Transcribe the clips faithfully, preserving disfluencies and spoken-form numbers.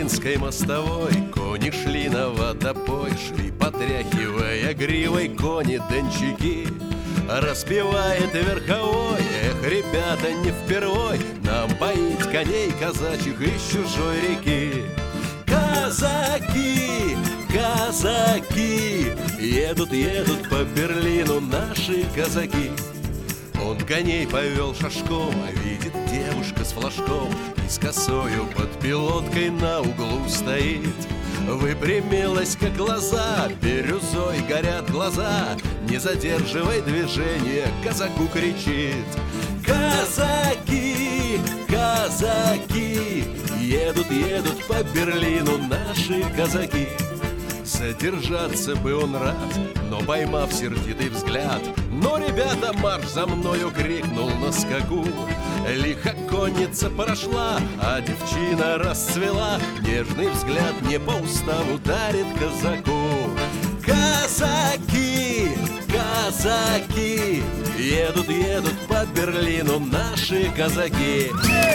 Берлинской мостовой кони шли на водопой, шли, потряхивая гривой кони-денчики. Распевает верховой: эх, ребята, не впервой нам поить коней казачьих из чужой реки. Казаки, казаки, едут, едут по Берлину наши казаки. Он коней повел шашком, а видит, девушка с флажком и с косою под пилоткой на углу стоит. Выпрямилась, как глаза, бирюзой горят глаза. Не задерживай движение, казаку кричит: казаки, казаки, едут, едут по Берлину наши казаки. Задержаться бы он рад, но, поймав сердитый взгляд: «Ну, ребята, марш за мною!» — крикнул на скаку. Лихо конница прошла, а девчина расцвела. Нежный взгляд не по уставу дарит казаку. Казаки, казаки, едут, едут по Берлину наши казаки.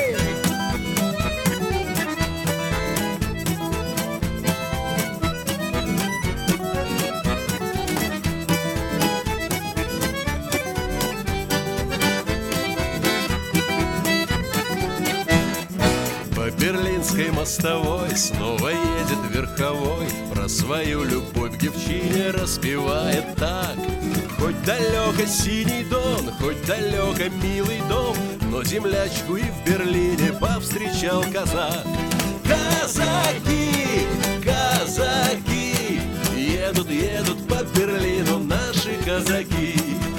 По Берлинской мостовой снова едет верховой, про свою любовь к девчине распевает так: хоть далеко синий дон, хоть далеко милый дом, но землячку и в Берлине повстречал казак. Казаки, казаки, едут, едут по Берлину наши казаки.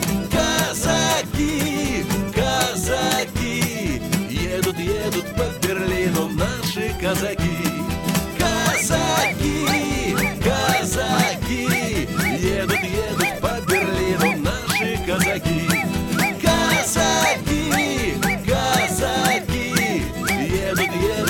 Казаки, казаки, едут, едут по Берлину наши казаки. Казаки, казаки, едут, едут по Берлину наши казаки. Казаки, казаки, едут, едут